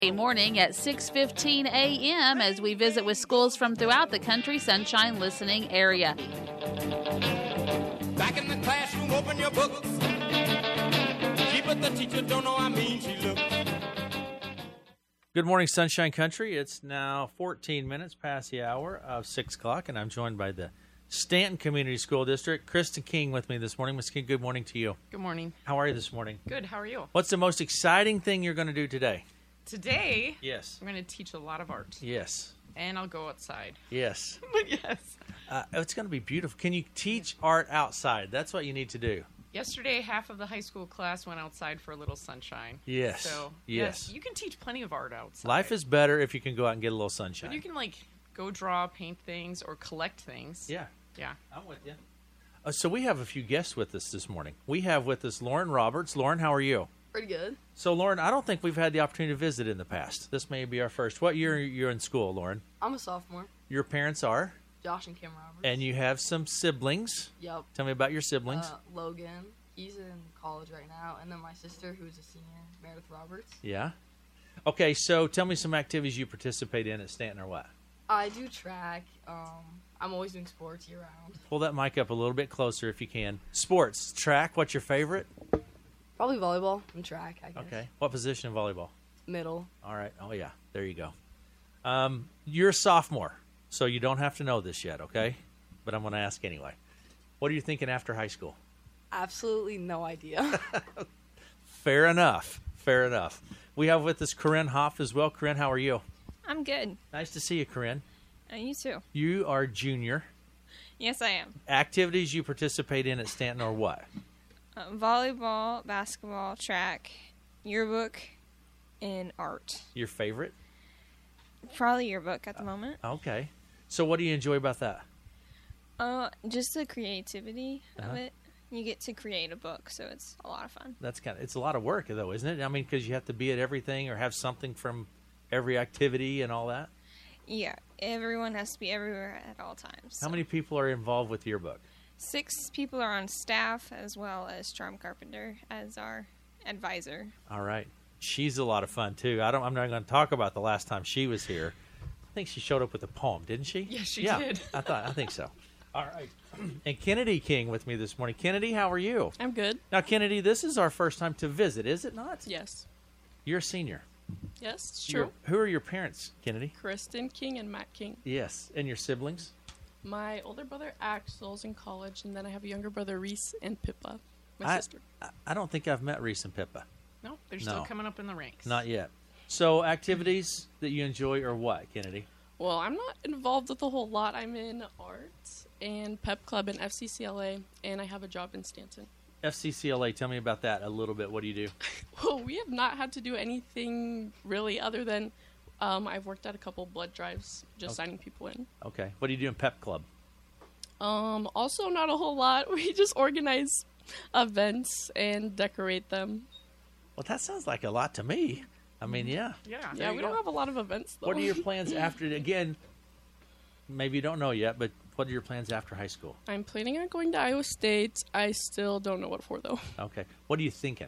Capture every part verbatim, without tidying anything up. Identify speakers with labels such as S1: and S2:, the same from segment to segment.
S1: Morning at six fifteen a.m. as we visit with schools from throughout the country Sunshine listening area.
S2: Back in the classroom, open your books. Keep it, the teacher don't know how mean she looks.
S3: Good morning, Sunshine Country. It's now fourteen minutes past the hour of six o'clock, and I'm joined by the Stanton Community School District. Kristen King with me this morning. Miz King, good morning to you.
S4: Good morning.
S3: How are you this morning?
S4: Good. How are you?
S3: What's the most exciting thing you're going to do today?
S4: Today,
S3: Yes.
S4: I'm going to teach a lot of art.
S3: Yes.
S4: And I'll go outside.
S3: Yes.
S4: Yes.
S3: Uh, it's going to be beautiful. Can you teach art outside? That's what you need to do.
S4: Yesterday, half of the high school class went outside for a little sunshine.
S3: Yes.
S4: So,
S3: Yes.
S4: yes, you can teach plenty of art outside.
S3: Life is better if you can go out and get a little sunshine.
S4: But you can, like, go draw, paint things, or collect things.
S3: Yeah.
S4: Yeah.
S3: I'm with you. Uh, so we have a few guests with us this morning. We have with us Lauren Roberts. Lauren, how are you?
S5: Pretty good.
S3: So, Lauren, I don't think we've had the opportunity to visit in the past. This may be our first. What year are you in school, Lauren?
S5: I'm a sophomore.
S3: Your parents are?
S5: Josh and Kim Roberts.
S3: And you have some siblings.
S5: Yep.
S3: Tell me about your siblings.
S5: Uh, Logan. He's in college right now. And then my sister, who's a senior, Meredith Roberts.
S3: Yeah. Okay, so tell me some activities you participate in at Stanton or what?
S5: I do track. Um, I'm always doing sports year-round.
S3: Pull that mic up a little bit closer if you can. Sports, track, what's your favorite?
S5: Probably volleyball and track, I guess.
S3: Okay. What position in volleyball?
S5: Middle.
S3: All right. Oh, yeah. There you go. Um, you're a sophomore, so you don't have to know this yet, okay? But I'm going to ask anyway. What are you thinking after high school?
S5: Absolutely no idea.
S3: Fair enough. Fair enough. We have with us Corinne Hoff as well. Corinne, how are you?
S6: I'm good.
S3: Nice to see you, Corinne.
S6: Uh, you too.
S3: You are junior.
S6: Yes, I am.
S3: Activities you participate in at Stanton or what?
S6: Uh, volleyball, basketball, track, yearbook, and art.
S3: Your favorite?
S6: Probably yearbook at the moment.
S3: Okay. So what do you enjoy about that?
S6: Uh, just the creativity
S3: Uh-huh.
S6: of it. You get to create a book, so it's a lot of fun.
S3: That's kind of, it's a lot of work though, isn't it? I mean, because you have to be at everything or have something from every activity and all that.
S6: Yeah, everyone has to be everywhere at all times.
S3: How
S6: so.
S3: many people are involved with your book?
S6: Six people are on staff, as well as Charm Carpenter as our advisor.
S3: All right. She's a lot of fun too. I don't. I'm not going to talk about the last time she was here. I think she showed up with a poem, didn't she?
S4: Yes, she
S3: yeah,
S4: did.
S3: I thought. I think so. All right. And Kennedy King with me this morning. Kennedy, how are you?
S7: I'm good.
S3: Now, Kennedy, this is our first time to visit, is it not?
S7: Yes.
S3: You're a senior.
S7: Yes, it's
S3: You're-
S7: true.
S3: Who are your parents, Kennedy?
S7: Kristen King and Matt King.
S3: Yes. And your siblings?
S7: My older brother Axel's in college, and then I have a younger brother
S4: Reese
S7: and Pippa, my
S3: I,
S7: sister.
S3: I- I don't think I've met Reese and Pippa.
S4: No, they're
S3: No.
S4: still coming up in the ranks.
S3: Not yet. So, activities that you enjoy are what, Kennedy?
S7: Well, I'm not involved with a whole lot. I'm in art and Pep Club and F C C L A, and I have a job in Stanton.
S3: F C C L A, tell me about that a little bit. What do you do?
S7: Well, we have not had to do anything really other than um, I've worked at a couple blood drives, just
S3: Okay.
S7: signing people in.
S3: Okay. What do you do in Pep Club?
S7: Um, also, not a whole lot. We just organize events and decorate them.
S3: Well, that sounds like a lot to me. I mean, yeah.
S4: Yeah.
S7: Yeah,
S4: there
S7: we
S4: you
S7: don't
S4: go.
S7: have a lot of events, though.
S3: What are your plans after, again, maybe you don't know yet, but what are your plans after high school?
S7: I'm planning on going to Iowa State. I still don't know what for, though.
S3: Okay. What are you thinking?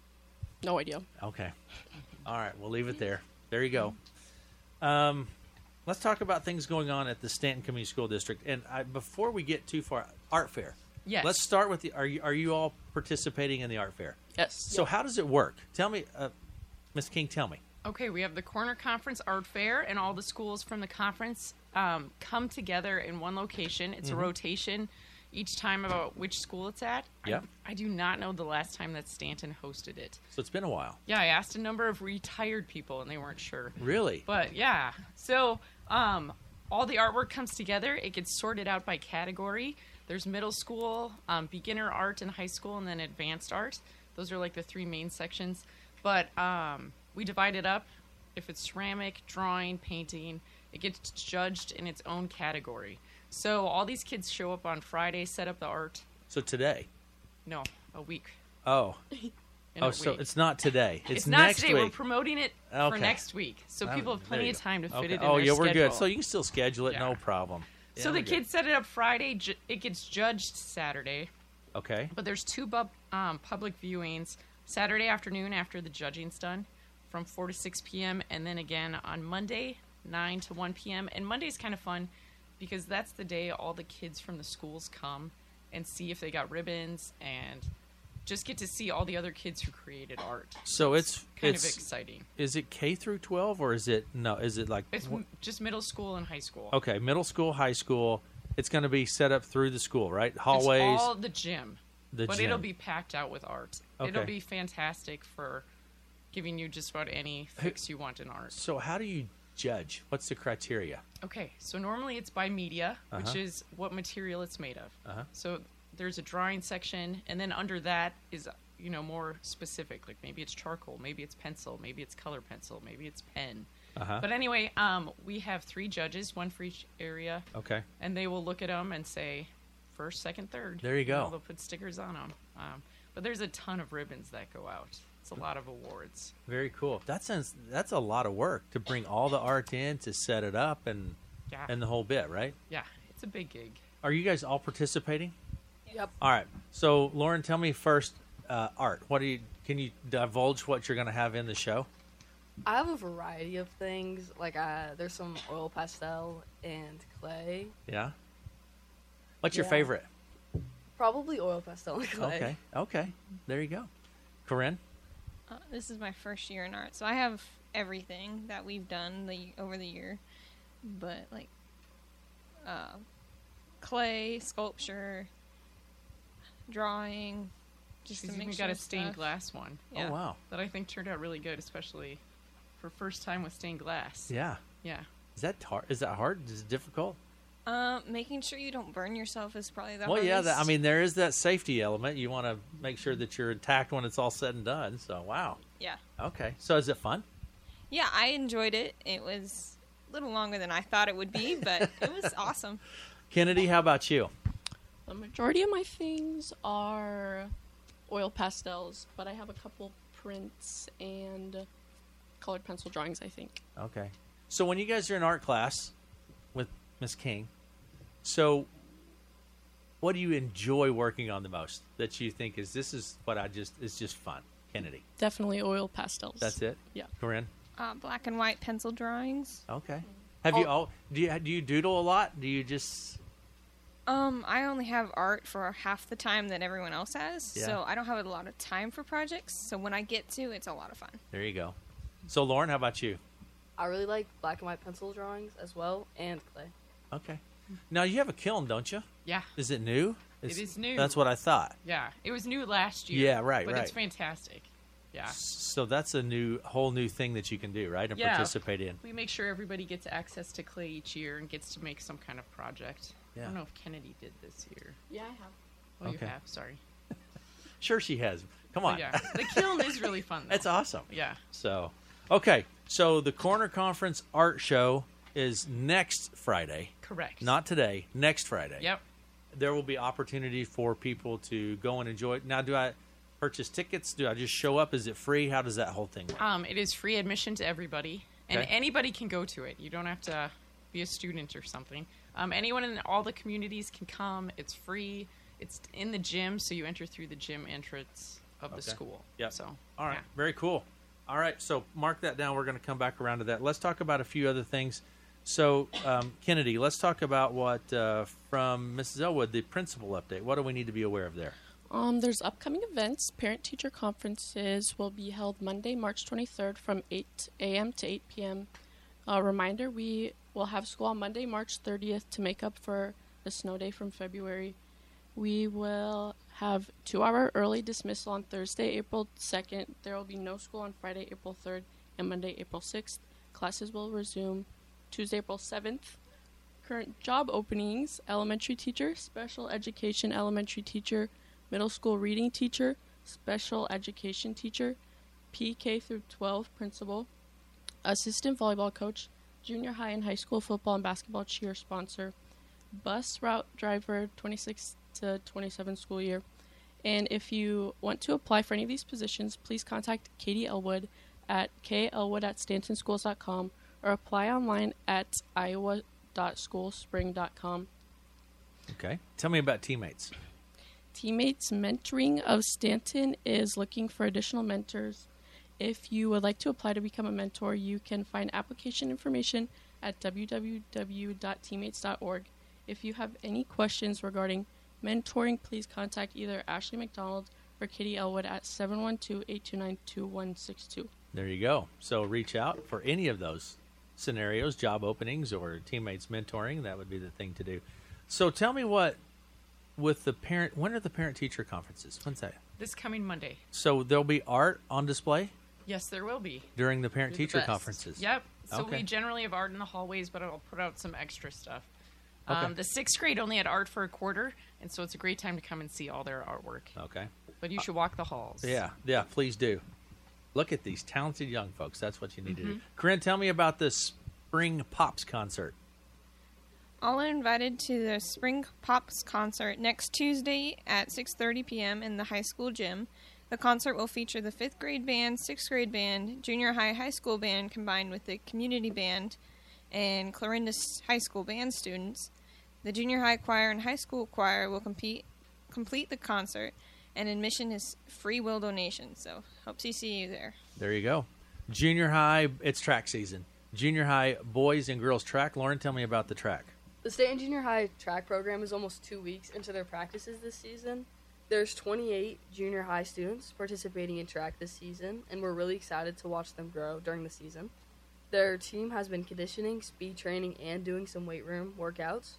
S7: No idea.
S3: Okay. All right. We'll leave it there. There you go. Um, let's talk about things going on at the Stanton Community School District. And I, before we get too far, art fair.
S4: Yes.
S3: Let's start with the, are you, are you all participating in the art fair?
S7: Yes.
S3: So how does it work? Tell me, uh, Miz King, tell me.
S4: Okay, we have the Corner Conference Art Fair, and all the schools from the conference um, come together in one location. It's
S3: Mm-hmm.
S4: a rotation each time about which school it's at.
S3: Yeah.
S4: I, I do not know the last time that Stanton hosted it.
S3: So it's been a while.
S4: Yeah, I asked a number of retired people, and they weren't sure.
S3: Really?
S4: But yeah, so um, all the artwork comes together. It gets sorted out by category. There's middle school, um, beginner art in high school, and then advanced art. Those are like the three main sections. But um, we divide it up. If it's ceramic, drawing, painting, it gets judged in its own category. So all these kids show up on Friday, set up the art.
S3: So today?
S4: No, a week.
S3: Oh.
S4: In
S3: Oh,
S4: a
S3: so
S4: week.
S3: it's not today. It's,
S4: It's, not
S3: next
S4: today.
S3: week.
S4: We're promoting it
S3: Okay.
S4: for next week, so
S3: That-
S4: people have
S3: there
S4: plenty
S3: you
S4: of
S3: go.
S4: time to fit
S3: Okay.
S4: it in
S3: Oh,
S4: their
S3: yeah, we're good.
S4: schedule.
S3: So you can still schedule it, no
S4: Yeah.
S3: problem. Yeah,
S4: So the
S3: we're good.
S4: kids set it up Friday. Ju- it gets judged Saturday,
S3: Okay.
S4: but there's two bu- um, public viewings Saturday afternoon after the judging's done. from four to six p.m. and then again on Monday, nine to one p.m. And Monday's kind of fun because that's the day all the kids from the schools come and see if they got ribbons and just get to see all the other kids who created art.
S3: So it's
S4: kind
S3: it's,
S4: of exciting.
S3: Is it K through twelve or is it no? Is it like
S4: It's m- just middle school and high school.
S3: okay, middle school, high school? It's going to be set up through the school, right? Hallways.
S4: It's all the gym.
S3: The
S4: but
S3: gym.
S4: it'll be packed out with art.
S3: Okay.
S4: It'll be fantastic for giving you just about any fix you want in art.
S3: So how do you judge? What's the criteria?
S4: Okay, so normally it's by media, which
S3: Uh-huh.
S4: is what material it's made of.
S3: Uh-huh.
S4: So there's a drawing section, and then under that is, you know, more specific. Like maybe it's charcoal, maybe it's pencil, maybe it's color pencil, maybe it's pen.
S3: Uh-huh.
S4: But anyway, um, we have three judges, one for each area,
S3: Okay.
S4: and they will look at them and say first, second, third.
S3: There you go.
S4: know, they'll put stickers on them. Um, but there's a ton of ribbons that go out. It's a lot of awards.
S3: Very cool. That sounds that's a lot of work to bring all the art in, to set it up and
S4: Yeah.
S3: and the whole bit, right?
S4: Yeah, it's a big gig.
S3: Are you guys all participating?
S5: Yep.
S3: All right. So, Lauren, tell me first, uh, art. What do you? Can you divulge what you're going to have in the show?
S5: I have a variety of things. Like uh, there's some oil pastel and clay.
S3: Yeah. What's your
S5: Yeah.
S3: favorite?
S5: Probably oil pastel and clay.
S3: Okay. Okay. There you go. Corinne.
S6: Uh, this is my first year in art, so I have everything that we've done the over the year, but like uh, clay, sculpture, drawing, just
S4: She's
S6: a
S4: even
S6: mixture
S4: got a
S6: of
S4: stained
S6: stuff.
S4: glass one
S6: Yeah.
S3: Oh wow.
S4: that I think turned out really good, especially for first time with stained glass.
S3: Yeah.
S4: Yeah.
S3: Is that hard? Is that hard? Is it difficult?
S6: Uh, making sure you don't burn yourself is probably the
S3: Well,
S6: hardest.
S3: yeah. That, I mean, there is that safety element. You want to make sure that you're intact when it's all said and done. So, wow.
S6: yeah,
S3: Okay. So, is it fun?
S6: yeah. I enjoyed it. It was a little longer than I thought it would be, but it was awesome.
S3: Kennedy, how about you?
S7: The majority of my things are oil pastels, but I have a couple prints and colored pencil drawings, I think.
S3: Okay. So, when you guys are in art class with Miss King, so what do you enjoy working on the most? That you think is this is what I just is just fun? Kennedy.
S7: Definitely oil pastels.
S3: That's it.
S7: Yeah.
S3: Corinne.
S6: Uh, black and white pencil drawings.
S3: Okay. Have you all? Do you do you doodle a lot? Do you just?
S6: Um, I only have art for half the time that everyone else has,
S3: Yeah.
S6: so I don't have a lot of time for projects. So when I get to, it's a lot of fun.
S3: There you go. So, Lauren, how about you?
S5: I really like black and white pencil drawings as well, and clay.
S3: Okay. Now you have a kiln, don't you?
S4: Yeah.
S3: Is it new? It's,
S4: is new.
S3: That's what I thought.
S4: Yeah. It was new last year.
S3: Yeah, right,
S4: But
S3: right.
S4: it's fantastic. Yeah.
S3: So that's a new, whole new thing that you can do, right? And
S4: Yeah.
S3: participate in.
S4: We make sure everybody gets access to clay each year and gets to make some kind of project. I
S3: Yeah.
S4: don't know if Kennedy did this year.
S7: Yeah, I have.
S4: Oh,
S3: Okay.
S4: you have. Sorry.
S3: Sure, she has. Come
S4: But
S3: on.
S4: yeah. The kiln is really fun, though.
S3: That's awesome.
S4: Yeah.
S3: So, okay. So the Corner Conference Art Show is next Friday.
S4: Correct.
S3: Not today. Next Friday.
S4: Yep.
S3: There will be opportunity for people to go and enjoy it. Now, do I purchase tickets? Do I just show up? Is it free? How does that whole thing work?
S4: Um, it is free admission to everybody, and
S3: Okay.
S4: anybody can go to it. You don't have to be a student or something. Um, anyone in all the communities can come. It's free. It's in the gym, so you enter through the gym entrance of the
S3: Okay.
S4: school.
S3: Yep.
S4: So,
S3: All right.
S4: yeah.
S3: Very cool. All right. So mark that down. We're going to come back around to that. Let's talk about a few other things. So, um, Kennedy, let's talk about what uh, from Missus Elwood, the principal update. What do we need to be aware of there?
S7: Um, there's upcoming events. Parent-teacher conferences will be held Monday, March twenty-third from eight a.m. to eight p.m. A reminder, we will have school on Monday, March thirtieth to make up for the snow day from February. We will have two-hour early dismissal on Thursday, April second. There will be no school on Friday, April third, and Monday, April sixth. Classes will resume Tuesday, April seventh. Current job openings: elementary teacher, special education elementary teacher, middle school reading teacher, special education teacher, P K through twelve principal, assistant volleyball coach, junior high and high school football and basketball cheer sponsor, bus route driver twenty-six to twenty-seven school year. And if you want to apply for any of these positions, please contact Katie Elwood at k elwood at stanton schools dot com or apply online at iowa dot schoolspring dot com.
S3: Okay. Tell me about teammates.
S7: Teammates Mentoring of Stanton is looking for additional mentors. If you would like to apply to become a mentor, you can find application information at w w w dot teammates dot org. If you have any questions regarding mentoring, please contact either Ashley McDonald or Kitty Elwood at seven one two, eight two nine, two one six two.
S3: There you go. So reach out for any of those scenarios, job openings or teammates mentoring. That would be the thing to do. So tell me what, with the parent, when are the parent-teacher conferences? When's that?
S4: This coming Monday.
S3: So there'll be art on display
S4: Yes, there will be.
S3: during the parent-teacher
S5: best.
S3: conferences?
S4: Yep. So
S3: Okay.
S4: we generally have art in the hallways, but I'll put out some extra stuff.
S3: Okay.
S4: Um, the sixth grade only had art for a quarter, and so it's a great time to come and see all their artwork.
S3: Okay.
S4: But you should walk the halls.
S3: Yeah, yeah, please do. Look at these talented young folks. That's what you need
S4: Mm-hmm.
S3: to do. Corinne, tell me about the Spring Pops concert.
S6: All are invited to the Spring Pops concert next Tuesday at six thirty p.m. in the high school gym. The concert will feature the fifth grade band, sixth grade band, junior high high school band combined with the community band and Clarinda High School band students. The junior high choir and high school choir will compete, complete the concert, and admission is free will donation. So hope to see you there.
S3: There you go. Junior high, it's track season. Junior high boys and girls track. Lauren, tell me about the track.
S5: The state and junior high track program is almost two weeks into their practices this season. There's twenty-eight junior high students participating in track this season, and we're really excited to watch them grow during the season. Their team has been conditioning, speed training, and doing some weight room workouts.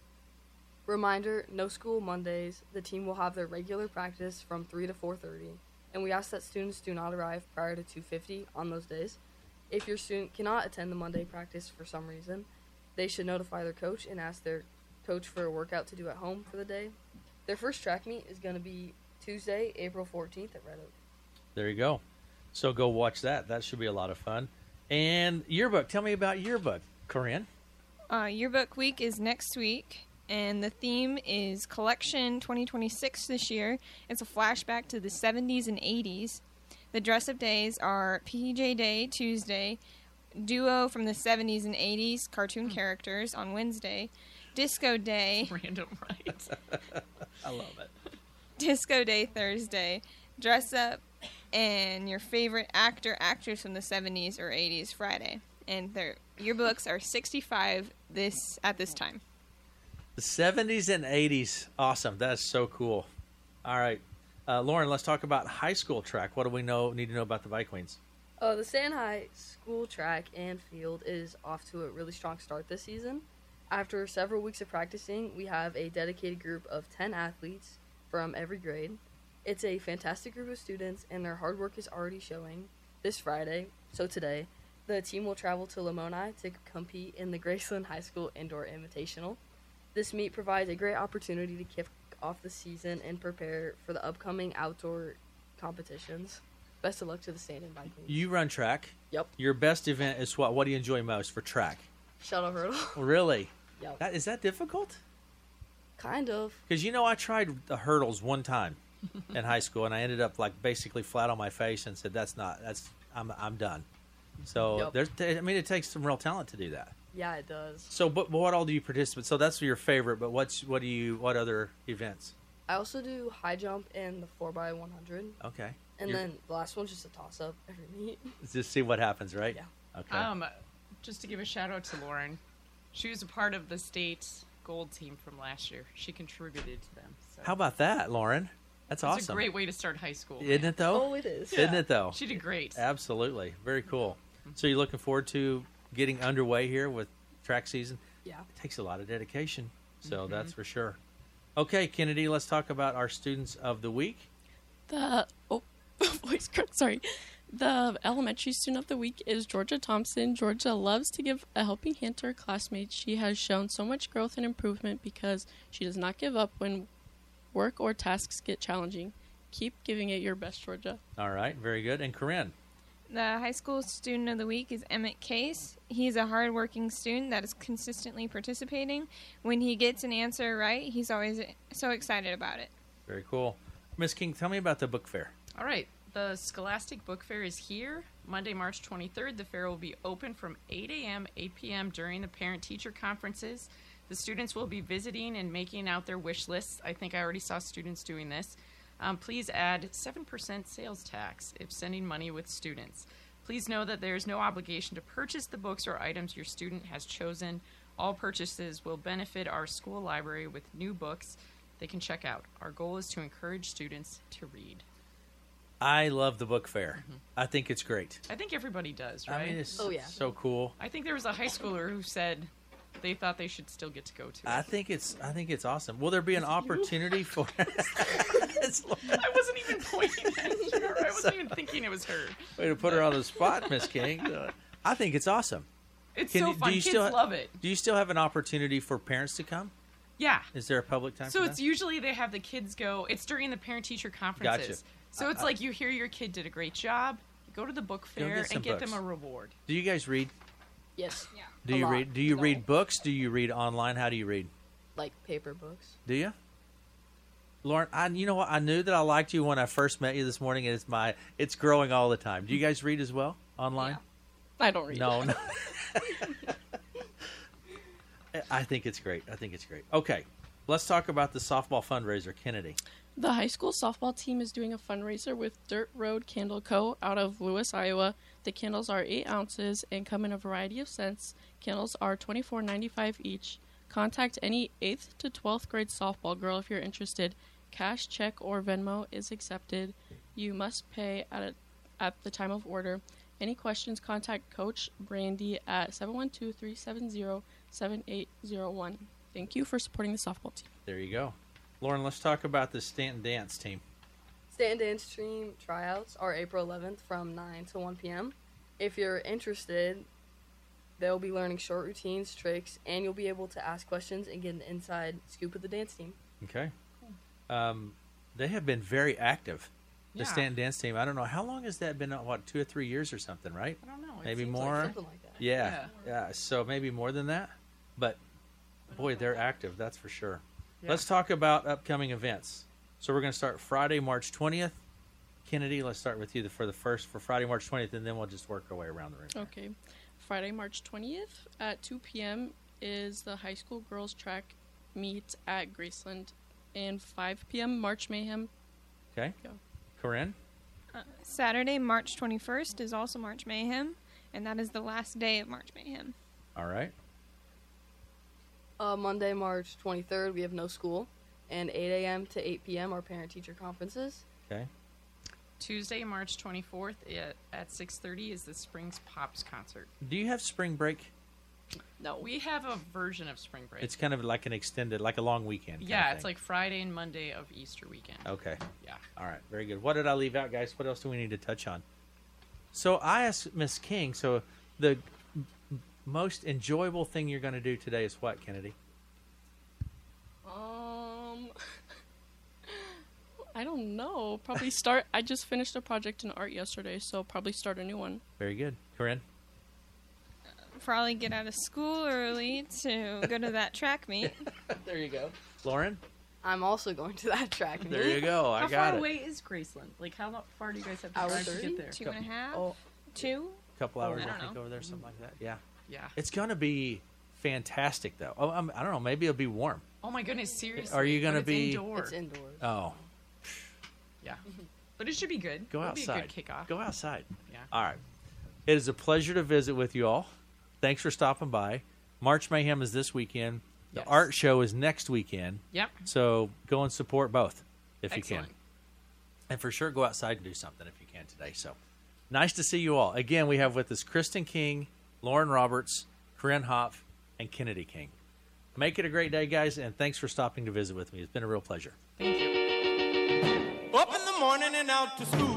S5: Reminder, no school Mondays. The team will have their regular practice from three to four thirty, and we ask that students do not arrive prior to two fifty on those days. If your student cannot attend the Monday practice for some reason, they should notify their coach and ask their coach for a workout to do at home for the day. Their first track meet is going to be Tuesday, April fourteenth at Red Oak.
S3: There you go. So go watch that. That should be a lot of fun. And yearbook. Tell me about yearbook, Corinne.
S6: Uh, yearbook week is next week, and the theme is Collection twenty twenty-six this year. It's a flashback to the seventies and eighties. The dress-up days are P J Day Tuesday, Duo from the seventies and eighties cartoon characters on Wednesday, Disco Day,
S4: Random, right?
S3: I love it.
S6: Disco Day Thursday, dress up, and your favorite actor, actress from the seventies or eighties Friday. And their yearbooks are sixty-five this at this time.
S3: The seventies and eighties. Awesome. That's so cool. All right. Uh, Lauren, let's talk about high school track. What do we know need to know about the Vikings?
S5: Uh, the Stan High School track and field is off to a really strong start this season. After several weeks of practicing, we have a dedicated group of ten athletes from every grade. It's a fantastic group of students, and their hard work is already showing. This Friday, so today, the team will travel to Lamoni to compete in the Graceland High School Indoor Invitational. This meet provides a great opportunity to kick off the season and prepare for the upcoming outdoor competitions. Best of luck to the Stanton Vikings.
S3: You run track.
S5: Yep.
S3: Your best event is what? What do you enjoy most for track?
S5: Shuttle hurdle.
S3: Really?
S5: Yep.
S3: That, is that difficult?
S5: Kind of.
S3: Because, you know, I tried the hurdles one time in high school, and I ended up, like, basically flat on my face and said, that's not, that's, I'm I'm done. So,
S5: Yep.
S3: there's, I mean, it takes some real talent to do that.
S5: Yeah, it does.
S3: So, but, but what all do you participate? So that's your favorite, but what's, what do you, what other events?
S5: I also do high jump and the four by one hundred.
S3: Okay.
S5: And
S3: You're-
S5: then the last one's just a toss-up every meet.
S3: Just see what happens, right?
S5: Yeah.
S3: Okay.
S4: Um, just to give a shout out to Lauren, she was a part of the state gold team from last year. She contributed to them. So.
S3: How about that, Lauren? That's
S4: It's
S3: awesome.
S4: a great way to start high school.
S3: Isn't it, though?
S5: Oh, it is.
S3: Isn't it, though?
S4: She did great.
S3: Absolutely. Very cool. So you're looking forward to getting underway here with track season?
S5: Yeah.
S3: It takes a lot of dedication, so that's for sure. Okay, Kennedy, let's talk about our students of the week.
S7: The oh, voice crack. Sorry. The elementary student of the week is Georgia Thompson. Georgia loves to give a helping hand to her classmates. She has shown so much growth and improvement because she does not give up when work or tasks get challenging. Keep giving it your best, Georgia.
S3: All right, very good. And Corinne.
S6: The high school student of the week is Emmett Case. He's a hardworking student that is consistently participating. When he gets an answer right, he's always so excited about it.
S3: Very cool. Miss King, tell me about the book fair.
S4: All right. The Scholastic Book Fair is here. Monday, March twenty-third. The fair will be open from eight a.m., eight p.m. during the parent-teacher conferences. The students will be visiting and making out their wish lists. I think I already saw students doing this. Um, please add seven percent sales tax if sending money with students. Please know that there is no obligation to purchase the books or items your student has chosen. All purchases will benefit our school library with new books they can check out. Our goal is to encourage students to read.
S3: I love the book fair.
S4: Mm-hmm.
S3: I think it's great.
S4: I think everybody does, right?
S3: I mean, it's
S5: Oh, yeah.
S3: so cool.
S4: I think there was a high schooler who said they thought they should still get to go to it.
S3: I think it's I think it's awesome. Will there be an opportunity for? It's like-
S4: I wasn't even pointing at her. I wasn't even thinking it was her.
S3: Way to put her on the spot, Miss King. Uh, I think it's awesome.
S4: It's
S3: Can
S4: so
S3: you- do
S4: fun.
S3: you
S4: Kids
S3: still ha-
S4: love it.
S3: Do you still have an opportunity for parents to come?
S4: Yeah.
S3: Is there a public time?
S4: So
S3: for
S4: it's
S3: that?
S4: usually they have the kids go. It's during the parent-teacher conferences. So it's
S3: I-
S4: like you hear your kid did a great job. You go to the book
S3: Go
S4: fair
S3: get some
S4: and get
S3: books.
S4: them a reward.
S3: Do you guys read?
S5: Yes. Yeah.
S3: Do
S5: A
S3: you
S5: lot.
S3: read? Do you
S5: No.
S3: read books? Do you read online? How do you read?
S5: Like paper books.
S3: Do you? Lauren, I, you know what? I knew that I liked you when I first met you this morning, and it's my it's growing all the time. Do you guys read as well online?
S7: I don't read.
S3: No, no. I think it's great. I think it's great. Okay, let's talk about the softball fundraiser, Kennedy.
S7: The high school softball team is doing a fundraiser with Dirt Road Candle Co. out of Lewis, Iowa. The candles are eight ounces and come in a variety of scents. Candles are twenty-four ninety-five each. Contact any eighth to twelfth grade softball girl if you're interested. Cash, check, or Venmo is accepted. You must pay at a, at the time of order. Any questions, contact Coach Brandy at seven one two, three seven zero, seven eight zero one. Thank you for supporting the softball team.
S3: There you go. Lauren, let's talk about the Stanton Dance team.
S5: Stanton Dance Stream tryouts are April eleventh from nine to one p.m. If you're interested, they'll be learning short routines, tricks, and you'll be able to ask questions and get an inside scoop of the dance team.
S3: Okay. Um, they have been very active. The
S4: Yeah.
S3: Stanton Dance team. I don't know how long has that been? What, two or three years or something, right?
S4: I don't know. It
S3: Maybe
S4: seems
S3: more.
S4: like
S5: Something like that.
S3: Yeah, yeah. So maybe more than that, but boy, they're active. That's for sure.
S4: Yeah.
S3: Let's talk about upcoming events. So we're going to start Friday, March twentieth. Kennedy, let's start with you for the first for Friday, March twentieth, and then we'll just work our way around the room.
S7: Okay. Friday, March twentieth at two p.m. is the high school girls track meet at Graceland. And five p.m. March Mayhem.
S3: Okay.
S7: Go.
S3: Corinne?
S6: Saturday, March twenty-first is also March Mayhem, and that is the last day of March Mayhem.
S3: All right.
S5: Uh, Monday, March twenty-third, we have no school, and eight a.m. to eight p.m. are parent-teacher conferences.
S3: Okay.
S4: Tuesday, March twenty-fourth at, at six thirty is the Springs Pops concert.
S3: Do you have spring break?
S7: No.
S4: We have a version of spring break.
S3: It's kind of like an extended, like a long weekend. kind
S4: yeah,
S3: of
S4: it's
S3: thing.
S4: like Friday and Monday of Easter weekend.
S3: Okay.
S4: Yeah.
S3: All right. Very good. What did I leave out, guys? What else do we need to touch on? So I asked Miss King. So the m- most enjoyable thing you're going to do today is what, Kennedy?
S7: Um, I don't know. Probably start. I just finished a project in art yesterday, so probably start a new one.
S3: Very good. Corinne?
S6: Probably get out of school early to go to that track meet.
S3: There you go. Lauren?
S5: I'm also going to that track meet.
S3: There you go. I
S4: How
S3: got
S4: far
S3: it.
S4: away is Graceland? Like, how lo- far do you guys have to
S5: Hour
S4: drive to
S5: thirty?
S4: get there?
S6: Two and a half?
S5: Oh,
S6: Two?
S3: couple hours,
S6: I
S3: I,
S6: don't
S3: think,
S6: know.
S3: over there, something like that. Yeah.
S4: Yeah.
S3: It's going to be fantastic, though. Oh, I'm, I don't know. Maybe it'll be warm.
S4: Oh my goodness, seriously.
S3: Are you
S4: But
S3: gonna
S4: it's
S3: be-
S4: indoor.
S5: it's indoors.
S3: Oh,
S4: Yeah. But it should be good.
S3: go
S4: It'll
S3: outside.
S4: Be a good kickoff.
S3: Go outside.
S4: Yeah.
S3: All right. It is a pleasure to visit with you all. Thanks for stopping by. March Mayhem is this weekend. The
S4: Yes.
S3: art show is next weekend.
S4: Yep.
S3: So go and support both if you
S4: Excellent.
S3: can. And for sure, go outside and do something if you can today. So nice to see you all. Again, we have with us Kristen King, Lauren Roberts, Corinne Hopf, and Kennedy King. Make it a great day, guys, and thanks for stopping to visit with me. It's been a real pleasure.
S4: Thank you.
S2: Up in the morning and out to school.